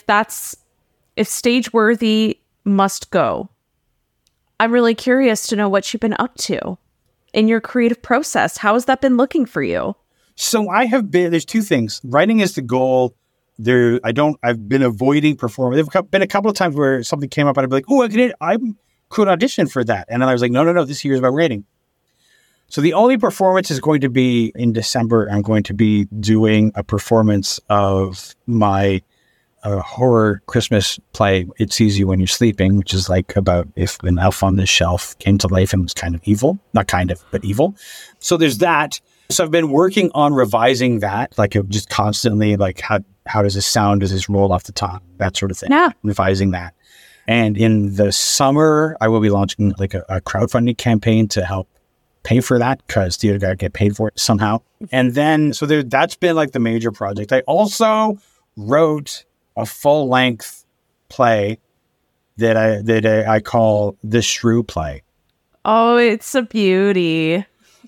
Stageworthy must go, I'm really curious to know what you've been up to in your creative process. How has that been looking for you? So there's two things. Writing is the goal. I've been avoiding performing. There've been a couple of times where something came up and I'd be like, oh, I could audition for that. And then I was like, no, this year is about writing. So the only performance is going to be in December. I'm going to be doing a performance of my horror Christmas play, It Sees You When You're Sleeping, which is like about if an elf on the shelf came to life and was kind of evil. Not kind of, but evil. So there's that. So I've been working on revising that, like just constantly, like how does this sound? Does this roll off the top? That sort of thing. Yeah. Revising that. And in the summer, I will be launching like a crowdfunding campaign to help pay for that, because theater got to get paid for it somehow. And then, so that's been like the major project. I also wrote a full-length play that I call the Shrew Play. Oh, it's a beauty.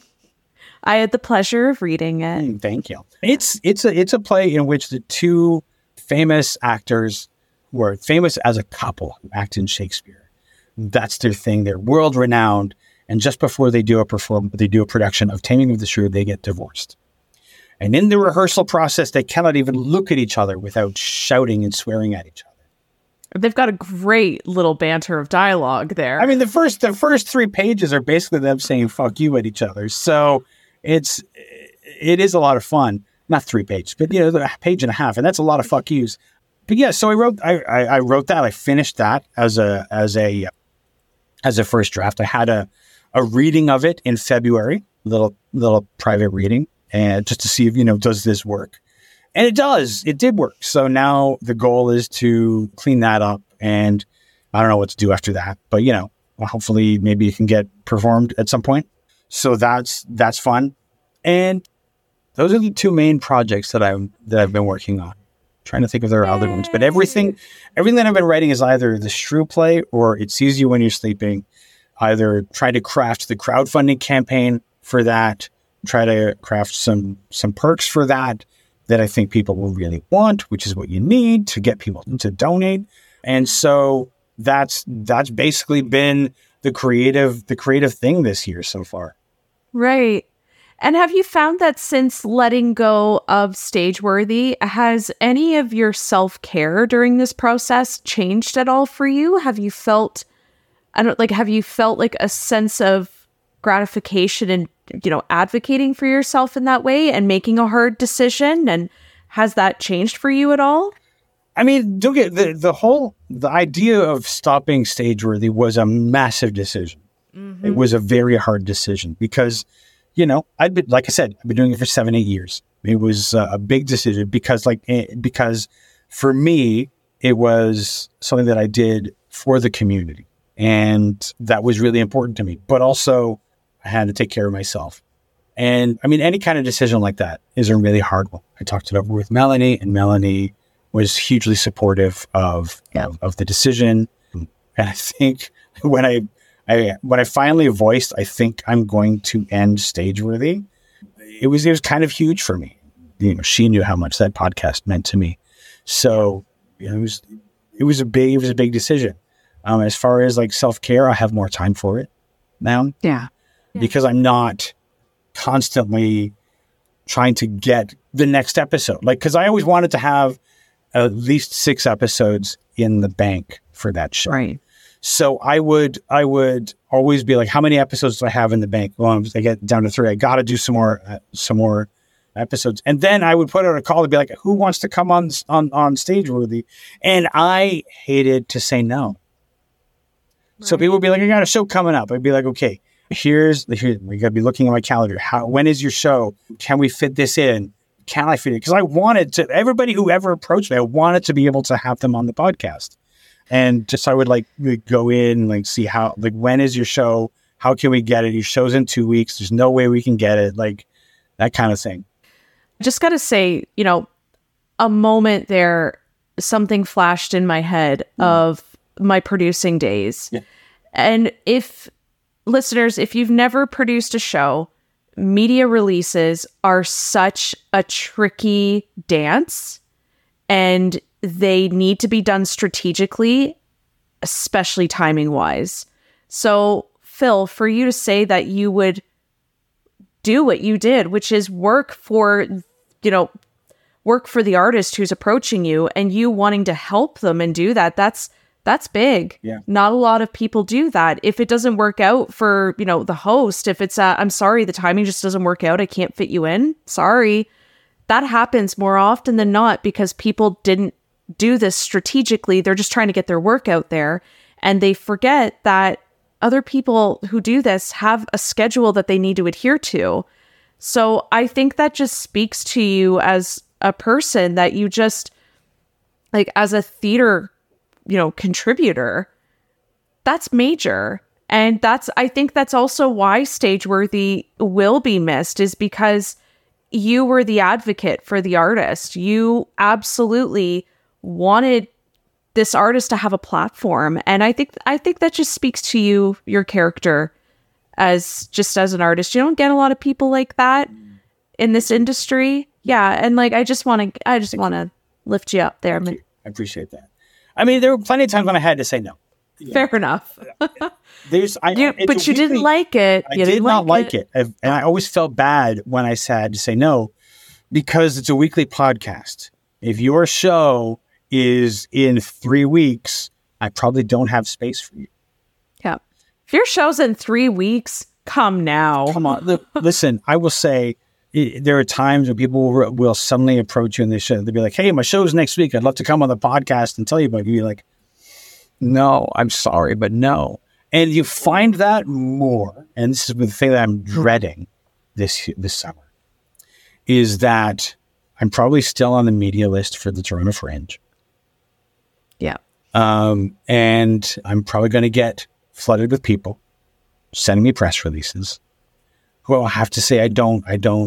I had the pleasure of reading it. Thank you. It's a play in which the two famous actors were famous as a couple who act in Shakespeare. That's their thing. They're world renowned. And just before they do a production of Taming of the Shrew, they get divorced. And in the rehearsal process, they cannot even look at each other without shouting and swearing at each other. They've got a great little banter of dialogue there. I mean, the first 3 pages are basically them saying "fuck you" at each other. So it is a lot of fun. Not 3 pages, but a page and a half, and that's a lot of "fuck yous." But yeah, so I wrote that. I finished that as a first draft. I had a reading of it in February, little private reading. And just to see if, does this work? And it does. It did work. So now the goal is to clean that up. And I don't know what to do after that. But, hopefully maybe it can get performed at some point. So that's fun. And those are the two main projects that I've been working on. I'm trying to think if there are other ones. But everything that I've been writing is either the Shrew Play or It Sees You When You're Sleeping. Either try to craft the crowdfunding campaign for that, try to craft some perks for that I think people will really want, which is what you need to get people to donate. And so that's basically been the creative thing this year so far. Right. And have you found that since letting go of Stageworthy, has any of your self-care during this process changed at all for you? Have you felt like a sense of gratification in, advocating for yourself in that way and making a hard decision? And has that changed for you at all? I mean, don't get the idea of stopping Stageworthy was a massive decision. Mm-hmm. It was a very hard decision because, I've been doing it for 7-8 years. It was a big decision because for me, it was something that I did for the community, and that was really important to me. But also, I had to take care of myself. And I mean, any kind of decision like that is a really hard one. I talked it over with Melanie, and Melanie was hugely supportive of the decision. And I think when I finally voiced, I think I'm going to end Stageworthy, it was kind of huge for me. She knew how much that podcast meant to me. So it was a big decision. As far as like self-care, I have more time for it now. Yeah. Because I'm not constantly trying to get the next episode. Like, because I always wanted to have at least 6 episodes in the bank for that show. Right. So I would always be like, how many episodes do I have in the bank? Well, I get down to 3. I got to do some more episodes. And then I would put out a call to be like, who wants to come on Stageworthy? And I hated to say no. Right. So people would be like, I got a show coming up. I'd be like, okay, here we got to be looking at my calendar. When is your show? Can we fit this in? Can I fit it? Because I wanted to, everybody who ever approached me, I wanted to be able to have them on the podcast. And just, I would like go in and see how, when is your show? How can we get it? Your show's in 2 weeks. There's no way we can get it. Like that kind of thing. Just got to say, a moment there, something flashed in my head of my producing days. Yeah. And listeners, if you've never produced a show, media releases are such a tricky dance, and they need to be done strategically, especially timing wise. So, Phil, for you to say that you would do what you did, which is work for the artist who's approaching you, and you wanting to help them and do that, that's big. Yeah. Not a lot of people do that. If it doesn't work out for, the host, if it's I'm sorry, the timing just doesn't work out, I can't fit you in. Sorry. That happens more often than not because people didn't do this strategically. They're just trying to get their work out there, and they forget that other people who do this have a schedule that they need to adhere to. So I think that just speaks to you as a person, that you just, as a theater contributor, that's major. And I think that's also why Stageworthy will be missed, is because you were the advocate for the artist. You absolutely wanted this artist to have a platform. And I think that just speaks to you, your character as an artist. You don't get a lot of people like that in this industry. Yeah. And I just want to lift you up there. I appreciate that. I mean, there were plenty of times when I had to say no. Fair enough. But you didn't like it. I did not like it. And I always felt bad when I had to say no, because it's a weekly podcast. If your show is in 3 weeks, I probably don't have space for you. Yeah. If your show's in 3 weeks, come now. Come on. Listen, I will say, there are times when people will suddenly approach you and they'll be like, hey, my show's next week. I'd love to come on the podcast and tell you about it. You're like, no, I'm sorry, but no. And you find that more, and this is the thing that I'm dreading this summer, is that I'm probably still on the media list for the Toronto Fringe. Yeah. And I'm probably going to get flooded with people sending me press releases. Well, I have to say, I don't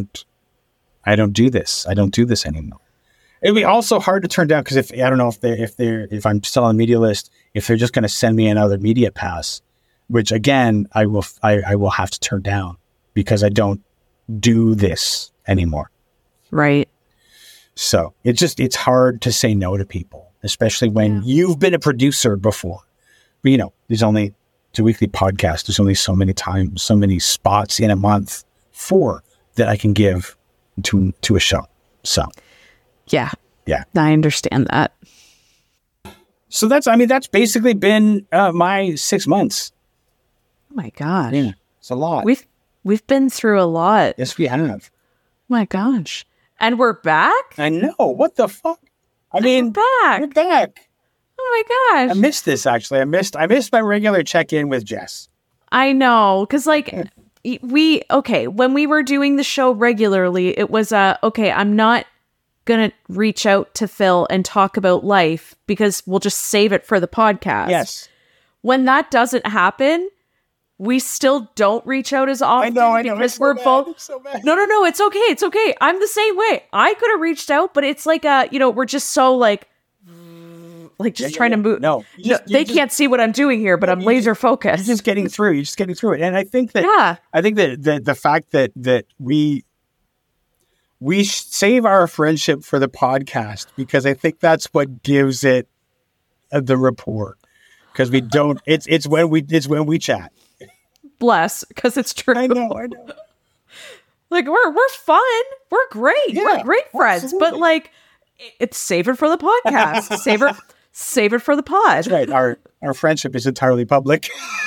do this. I don't do this anymore. It'd be also hard to turn down, because if I'm still on the media list, if they're just going to send me another media pass, which again, I will have to turn down because I don't do this anymore. Right. So it's hard to say no to people, especially when you've been a producer before. But there's only, it's a weekly podcast. There's only so many spots in a month that I can give to a show. So, yeah, I understand that. So that's basically been my 6 months. Oh my gosh, yeah, it's a lot. We've been through a lot. Yes, we have. Oh my gosh, and we're back. I know. What the fuck? I mean, back. You're back. Oh my gosh. I missed this, actually. I missed my regular check-in with Jess. I know. Because, like, when we were doing the show regularly, it was, I'm not going to reach out to Phil and talk about life because we'll just save it for the podcast. Yes. When that doesn't happen, we still don't reach out as often. I know. Because we're both. It's so bad. No, it's okay. It's okay. I'm the same way. I could have reached out, but it's like we're just so like trying to move. No, they can't see what I'm doing here, but I'm laser focused. You're just getting through. You're just getting through it, and I think that the fact that we save our friendship for the podcast because I think that's what gives it the rapport. Because we don't. It's when we chat. Bless, because it's true. I know. Like we're fun. We're great. Yeah, we're great friends. absolutely. But like, it's save it for the podcast. Save it for the pod. That's right. Our friendship is entirely public.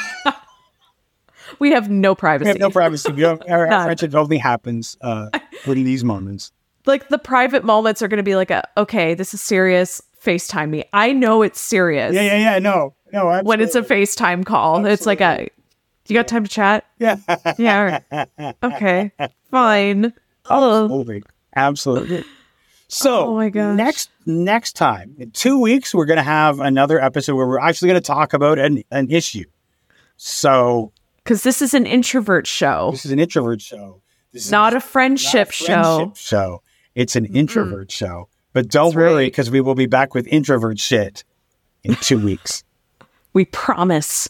We have no privacy. We have no privacy. Our friendship only happens in these moments. Like the private moments are going to be like okay, this is serious. FaceTime me. I know it's serious. Yeah. No. Absolutely. When it's a FaceTime call, absolutely. It's like you got time to chat? Yeah. Yeah. Okay. Fine. Absolutely. So, oh my gosh. next time, in 2 weeks, we're going to have another episode where we're actually going to talk about an issue. So, because this is an introvert show. This is an introvert show. This not is a friendship show. It's an introvert show. But don't worry, because we will be back with introvert shit in 2 weeks. We promise.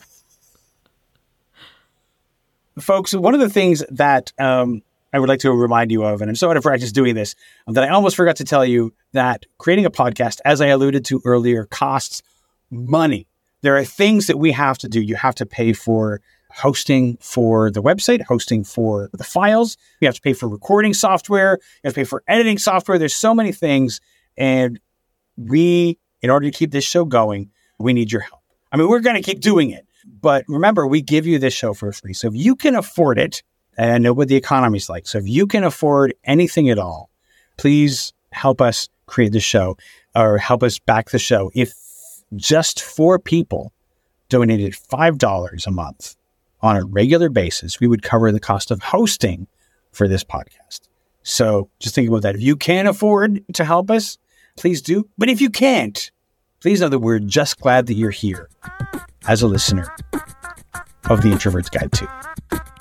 Folks, one of the things that I would like to remind you of, and I'm so out of practice doing this, that I almost forgot to tell you that creating a podcast, as I alluded to earlier, costs money. There are things that we have to do. You have to pay for hosting for the website, hosting for the files. You have to pay for recording software. You have to pay for editing software. There's so many things. And in order to keep this show going, we need your help. I mean, we're going to keep doing it. But remember, we give you this show for free. So if you can afford it, and I know what the economy's like. So if you can afford anything at all, please help us create the show or help us back the show. If just 4 people donated $5 a month on a regular basis, we would cover the cost of hosting for this podcast. So just think about that. If you can afford to help us, please do. But if you can't, please know that we're just glad that you're here as a listener of The Introvert's Guide to.